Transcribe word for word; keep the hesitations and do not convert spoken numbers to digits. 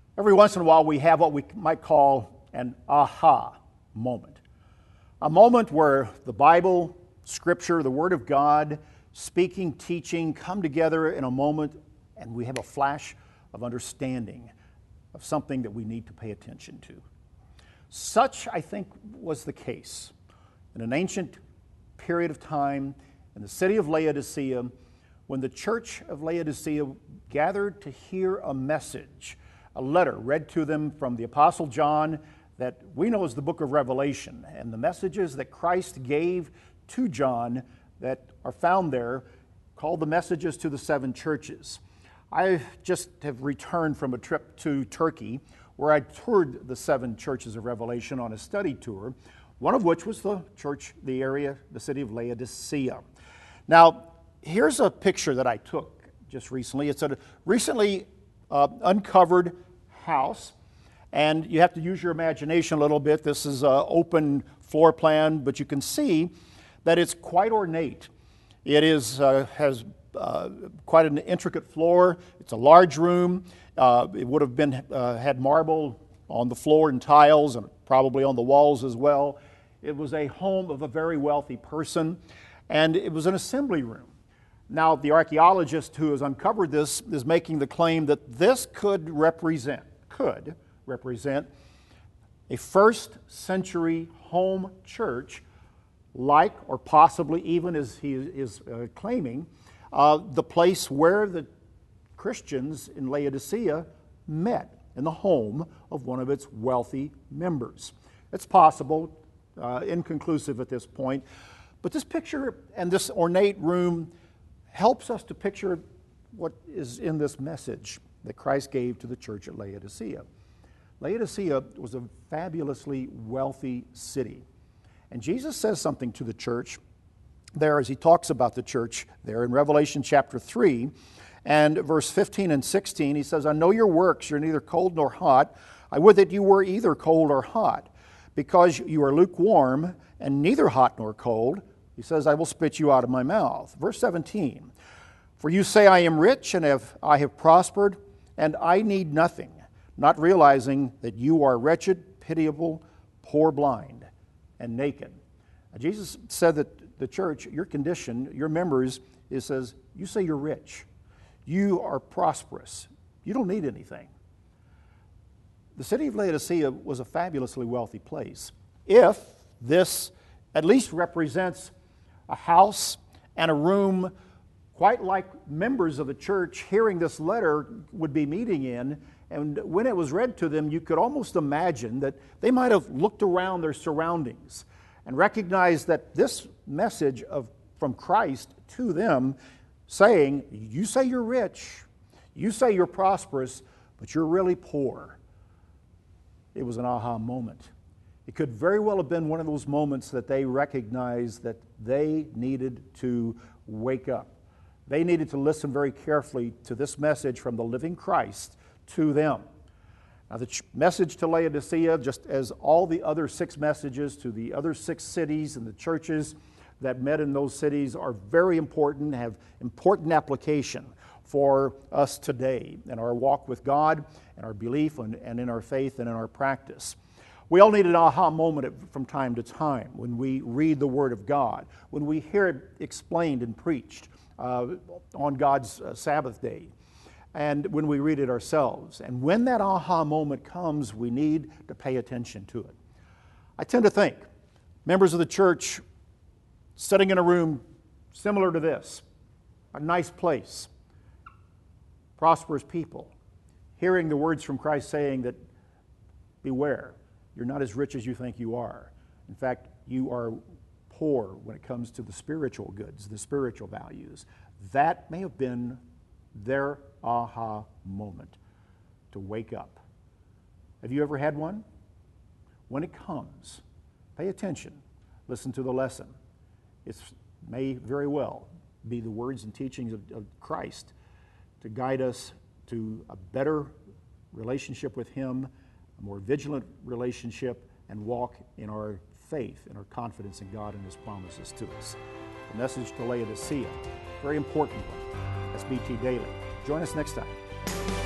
Every once in a while we have what we might call an aha moment. A moment where the Bible, Scripture, the Word of God, speaking, teaching, come together in a moment and we have a flash of understanding of something that we need to pay attention to. Such, I think, was the case in an ancient period of time in the city of Laodicea when the church of Laodicea gathered to hear a message, a letter read to them from the Apostle John that we know as the book of Revelation, and the messages that Christ gave to John that are found there called the messages to the seven churches. I just have returned from a trip to Turkey where I toured the seven churches of Revelation on a study tour, one of which was the church, the area, the city of Laodicea. Now, here's a picture that I took just recently. It's a recently uh, uncovered house, and you have to use your imagination a little bit. This is an open floor plan, but you can see that it's quite ornate. It is uh, has uh, quite an intricate floor. It's a large room. Uh, it would have been uh, had marble on the floor and tiles, and probably on the walls as well. It was a home of a very wealthy person, and it was an assembly room. Now, the archaeologist who has uncovered this is making the claim that this could represent, could represent a first century home church, like, or possibly even as he is uh, claiming, uh, the place where the Christians in Laodicea met, in the home of one of its wealthy members. It's possible, uh, inconclusive at this point, but this picture and this ornate room helps us to picture what is in this message that Christ gave to the church at Laodicea. Laodicea was a fabulously wealthy city. And Jesus says something to the church there as he talks about the church there in Revelation chapter three and verse fifteen and sixteen. He says, I know your works, you're neither cold nor hot. I would that you were either cold or hot. Because you are lukewarm and neither hot nor cold, he says, I will spit you out of my mouth. Verse seventeen, for you say I am rich and have, I have prospered, and I need nothing, not realizing that you are wretched, pitiable, poor, blind, and naked. Now, Jesus said that the church, your condition, your members, it says, you say you're rich. You are prosperous. You don't need anything. The city of Laodicea was a fabulously wealthy place. If this at least represents a house and a room quite like members of the church hearing this letter would be meeting in, and when it was read to them, you could almost imagine that they might have looked around their surroundings and recognized that this message of from Christ to them saying, you say you're rich, you say you're prosperous, but you're really poor. It was an aha moment. It could very well have been one of those moments that they recognized that they needed to wake up. They needed to listen very carefully to this message from the living Christ to them. Now, the ch- message to Laodicea, just as all the other six messages to the other six cities and the churches that met in those cities, are very important, have important application for us today in our walk with God, and our belief, and, and in our faith, and in our practice. We all need an aha moment from time to time when we read the Word of God, when we hear it explained and preached uh, on God's uh, Sabbath day, and when we read it ourselves. And when that aha moment comes, we need to pay attention to it. I tend to think members of the church sitting in a room similar to this, a nice place, prosperous people, hearing the words from Christ saying that, beware, you're not as rich as you think you are. In fact, you are poor when it comes to the spiritual goods, the spiritual values. That may have been their aha moment to wake up. Have you ever had one? When it comes, pay attention, listen to the lesson. It may very well be the words and teachings of, of Christ to guide us to a better relationship with Him, a more vigilant relationship, and walk in our faith and our confidence in God and His promises to us. The message to Laodicea, very important one. S B T Daily. Join us next time.